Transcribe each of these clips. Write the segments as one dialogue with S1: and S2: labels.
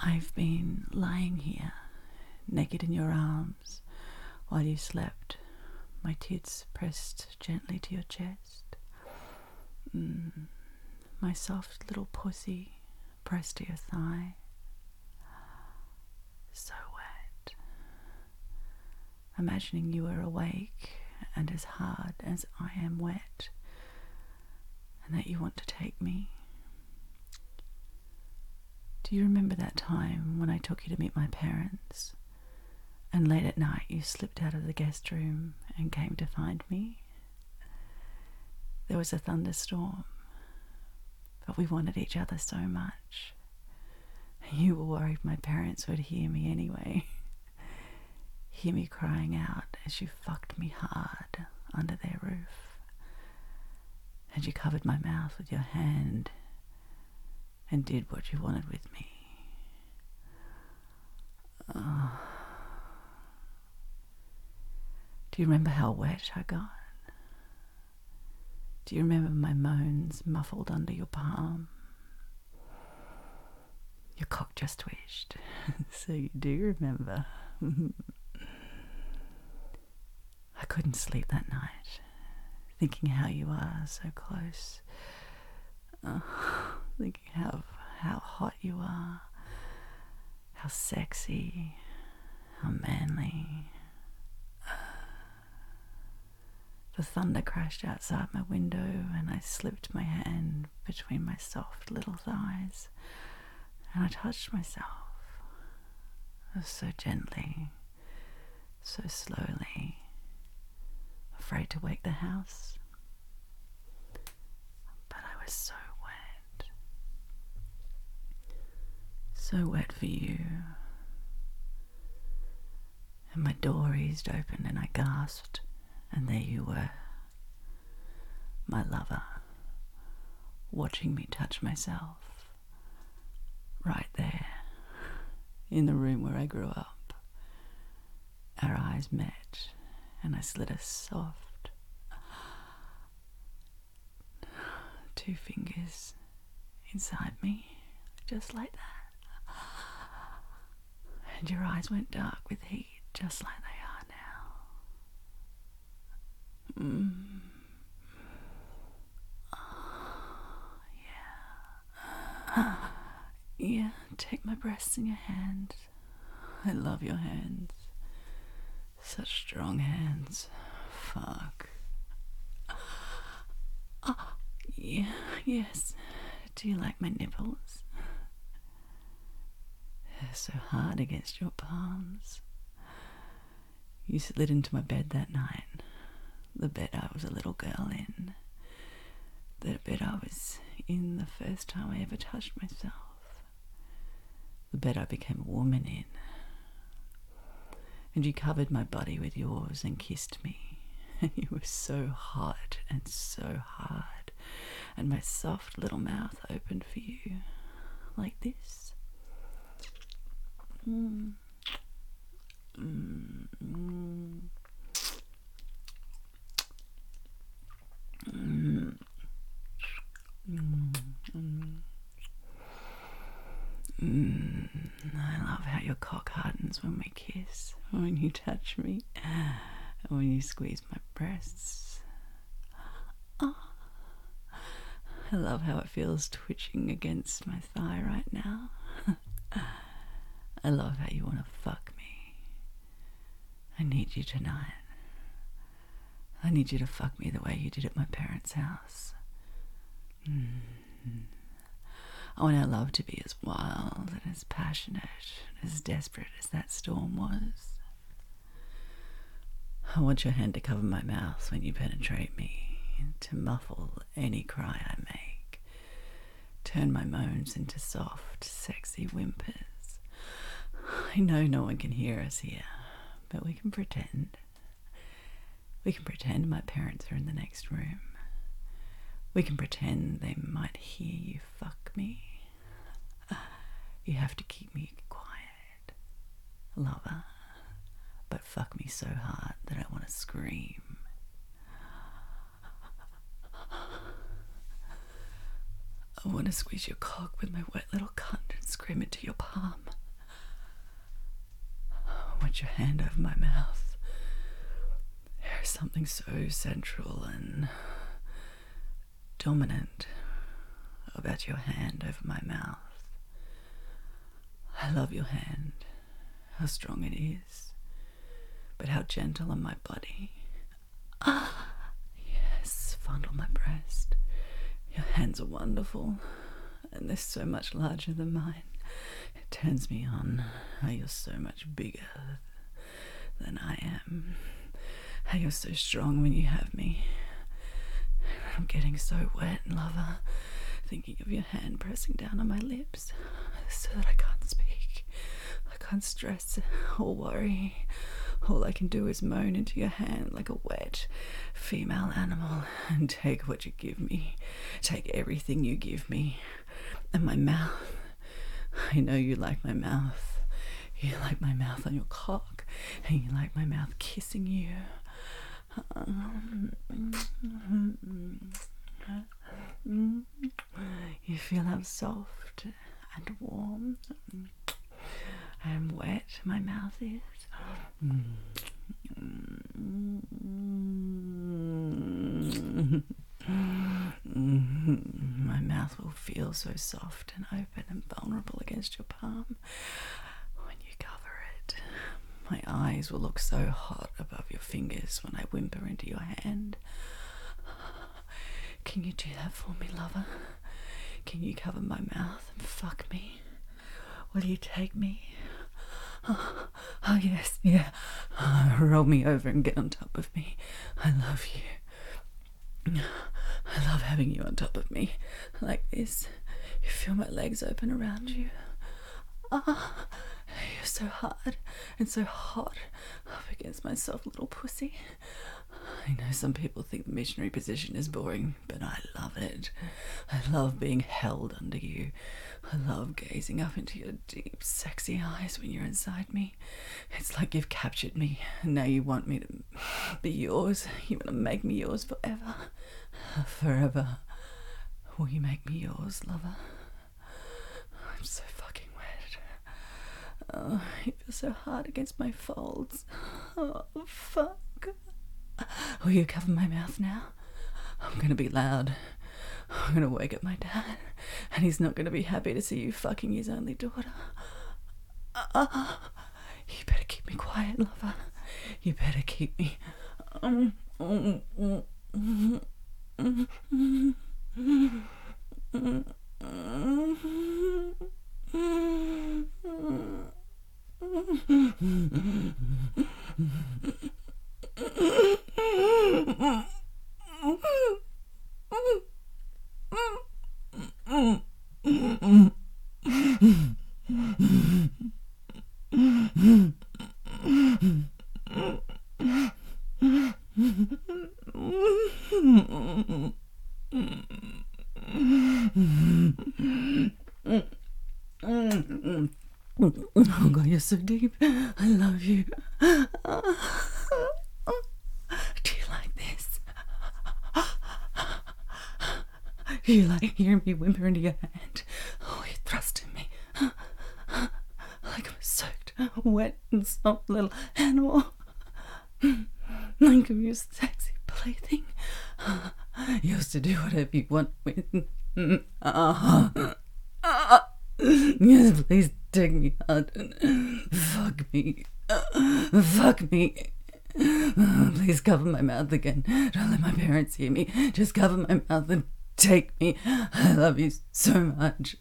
S1: I've been lying here, naked in your arms, while you slept, my tits pressed gently to your chest. My soft little pussy pressed to your thigh. So wet. Imagining you were awake and as hard as I am wet, and that you want to take me. Do you remember that time when I took you to meet my parents, and late at night you slipped out of the guest room and came to find me? There was a thunderstorm, but we wanted each other so much. You were worried my parents would hear me anyway. Hear me crying out as you fucked me hard under their roof. And you covered my mouth with your hand and did what you wanted with me. Do you remember how wet I got? Do you remember my moans muffled under your palm? Your cock just twitched, so you do remember. I couldn't sleep that night, thinking how you are so close. Thinking how hot you are, how sexy, how manly. The thunder crashed outside my window and I slipped my hand between my soft little thighs and I touched myself, so gently, so slowly, afraid to wake the house. But I was so wet for you. And my door eased open and I gasped, and there you were, my lover, watching me touch myself, right there, in the room where I grew up. Our eyes met, and I slid a soft 2 fingers inside me, just like that. And your eyes went dark with heat, just like they are now. Yeah, take my breasts in your hands. I love your hands. Such strong hands. Fuck. Yeah, yes. Do you like my nipples? They're so hard against your palms. You slid into my bed that night. The bed I was a little girl in. The bed I was in the first time I ever touched myself. The bed I became a woman in. And you covered my body with yours and kissed me. And you were so hot and so hard. And my soft little mouth opened for you. Like this. I love how your cock hardens when we kiss, when you touch me, and when you squeeze my breasts. I love how it feels twitching against my thigh right now. I love how you want to fuck me. I need you tonight. I need you to fuck me the way you did at my parents' house. I want our love to be as wild and as passionate and as desperate as that storm was. I want your hand to cover my mouth when you penetrate me, to muffle any cry I make, turn my moans into soft, sexy whimpers. I know no one can hear us here, but we can pretend. We can pretend my parents are in the next room. We can pretend they might hear you fuck me. You have to keep me quiet, lover, but fuck me so hard that I want to scream. I want to squeeze your cock with my wet little cunt and scream it to your palm. Wet your hand over my mouth. There is something so central and dominant about your hand over my mouth. I love your hand, how strong it is, but how gentle on my body. Yes, fondle my breast. Your hands are wonderful, and they're so much larger than mine. It turns me on how you're so much bigger than I am. How you're so strong when you have me. I'm getting so wet, lover, thinking of your hand pressing down on my lips so that I can't speak. I can't stress or worry. All I can do is moan into your hand like a wet female animal and take what you give me. Take everything you give me. And my mouth. I know you like my mouth. You like my mouth on your cock. And you like my mouth kissing you. You feel how soft and warm and wet my mouth is. My mouth will feel so soft and open and vulnerable against your palm when you cover it. My eyes will look so hot above your fingers when I whimper into your hand. Can you do that for me, lover? Can you cover my mouth and fuck me? Will you take me? Oh, yes, yeah. Roll me over and get on top of me. I love you. I love having you on top of me. Like this. You feel my legs open around you. You're so hard and so hot up against my soft little pussy. I know some people think the missionary position is boring, but I love it. I love being held under you. I love gazing up into your deep, sexy eyes when you're inside me. It's like you've captured me, and now you want me to be yours. You want to make me yours forever. Forever. Will you make me yours, lover? I'm so fucking wet. Oh, you feel so hard against my folds. Oh, fuck. Will you cover my mouth now? I'm gonna be loud. I'm gonna wake up my dad, and he's not gonna be happy to see you fucking his only daughter. You better keep me quiet, lover. You better keep me. Oh God, you're so deep. I love you. Do you like this? Do you like hearing me whimper into your hand? Oh, you thrust in me like I'm a soaked, wet and soft little animal. Like I'm your sexy plaything. You used to do whatever you want with. Yes, please take me out. Fuck me. Fuck me. Please cover my mouth again. Don't let my parents hear me. Just cover my mouth and take me. I love you so much.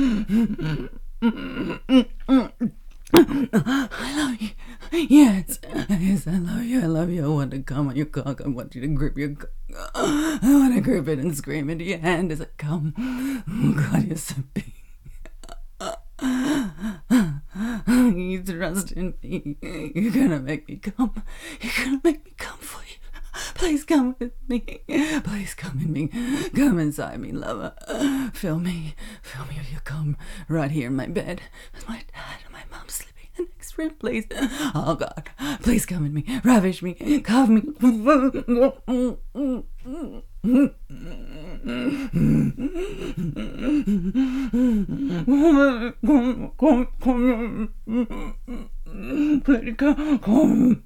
S1: I love you. Yes. Yes, I love you. I love you. I want to come on your cock. I want you to grip your cock. I want to grip it and scream into your hand as I come. Oh God, you're so big. You trust in me. You're gonna make me come. You're gonna make me come for you. Please come with me. Please come in me. Come inside me, lover. Fill me with your cum right here in my bed with my dad and my mom sleeping in the next room, please. Oh God, please come in me. Ravish me. Carve me. Please come.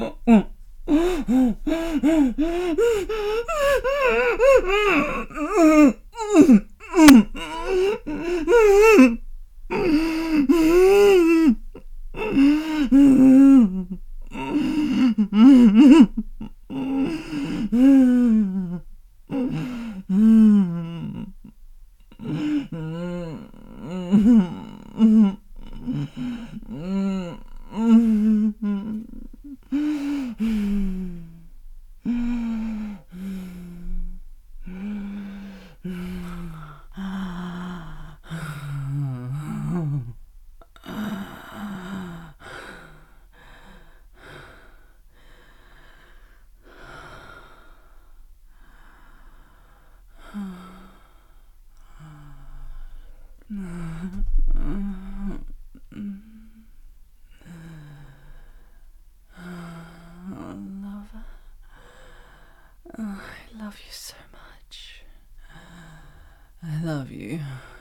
S1: I love you so much. I love you.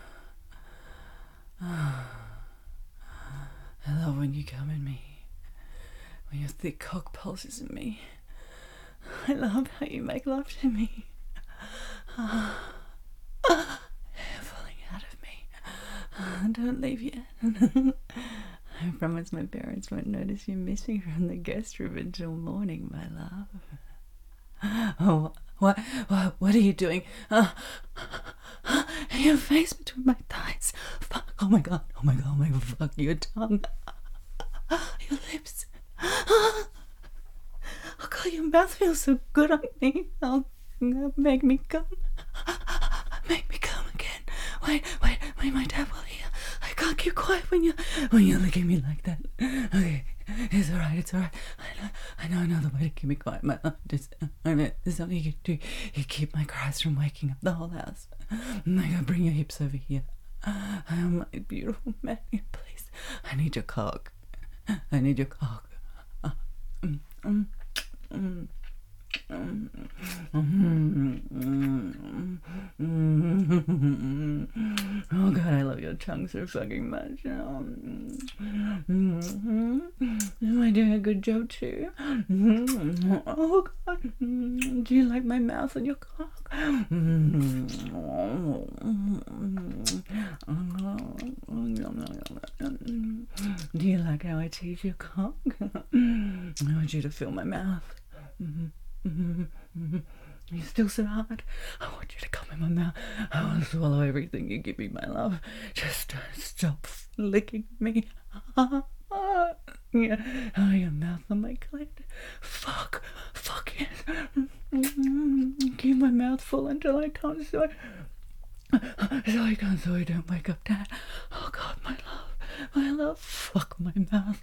S1: I love when you come in me, when your thick cock pulses in me. I love how you make love to me. You're falling out of me. Don't leave yet. I promise my parents won't notice you missing from the guest room until morning, my love. Oh, what are you doing? Your face between my thighs. Fuck. Oh my god, fuck, your tongue. Your lips. Oh god, your mouth feels so good on me. Oh, make me come. Make me come again. Wait, my dad will hear. I can't keep quiet when you're licking me like that. Okay, it's alright. I know another way to keep me quiet. There's something you can do. You keep my cries from waking up the whole house. I gotta bring your hips over here. Oh, my beautiful man, please. I need your cock. I need your cock. Oh god, I love your tongue so fucking much. Am I doing a good job too? Oh god, do you like my mouth and your cock? Do you like how I tease your cock? I want you to feel my mouth. You're still so hard. I want you to come in my mouth. I want to swallow everything you give me, my love. Just don't stop licking me. Yeah. Oh, your mouth on my clit. Fuck it. Keep my mouth full until I can't, so I don't wake up Dad. Oh God, my love. Fuck my mouth.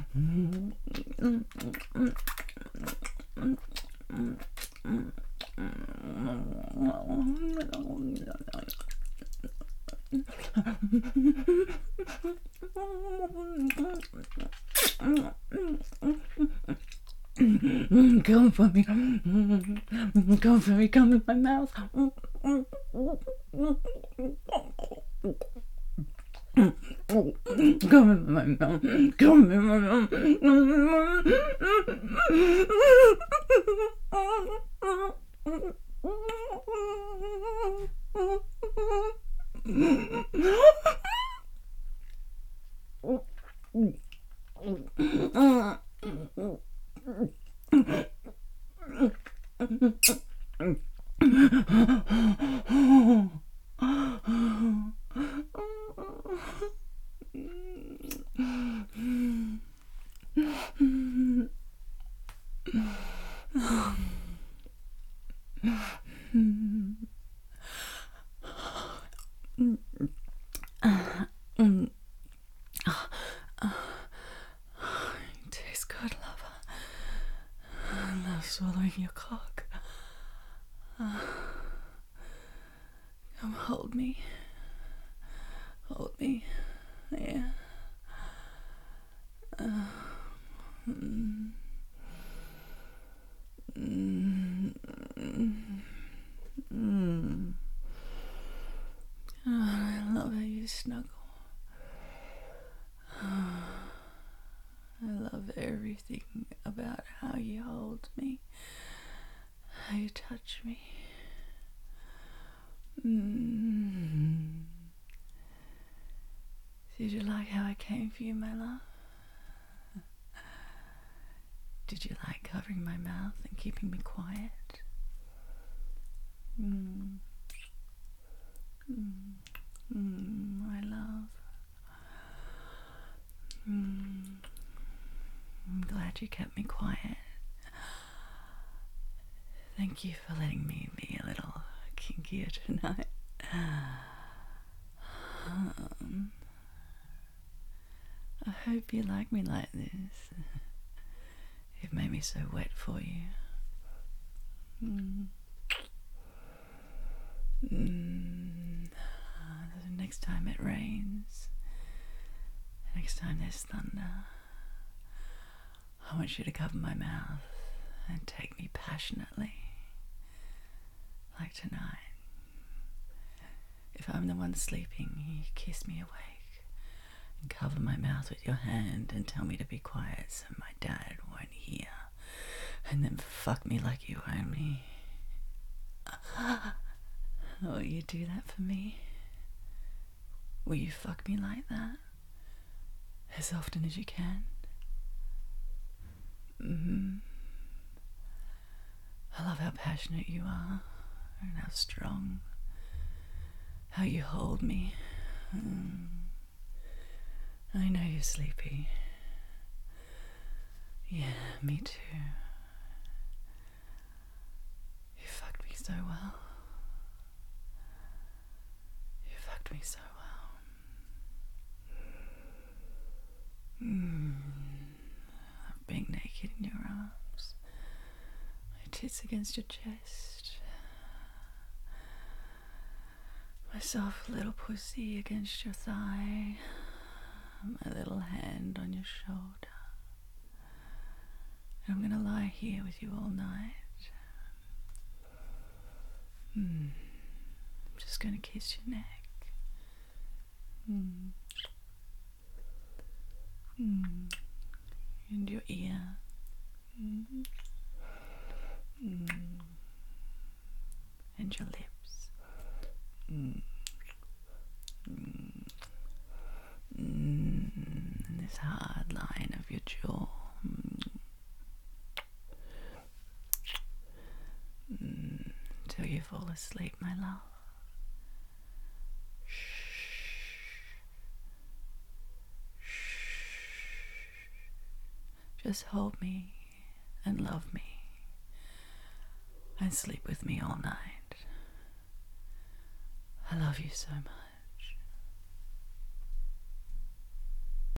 S1: Come for me. Come in my mouth. Come in my mouth. Come in my mouth. your cock. Come hold me. Hold me. Yeah. I love how you snuggle. I love everything about how you hold me, how you touch me. Did you like how I came for you, my love? Did you like covering my mouth and keeping me quiet? My love. I'm glad you kept me quiet. Thank you for letting me be a little kinkier tonight. I hope you like me like this. It made me so wet for you. Next time it rains, next time there's thunder, I want you to cover my mouth and take me passionately, like tonight. If I'm the one sleeping, you kiss me awake and cover my mouth with your hand and tell me to be quiet so my dad won't hear, and then fuck me like you own me. Will you do that for me? Will you fuck me like that? As often as you can? I love how passionate you are and how strong. How you hold me. I know you're sleepy. Yeah, me too. You fucked me so well. You fucked me so well. Being naked in your arms. My tits against your chest. My soft little pussy against your thigh. My little hand on your shoulder. And I'm gonna lie here with you all night. I'm just gonna kiss your neck. And your ear. And your lips. And this hard line of your jaw. Till you fall asleep, my love. Just hold me and love me and sleep with me all night. I love you so much.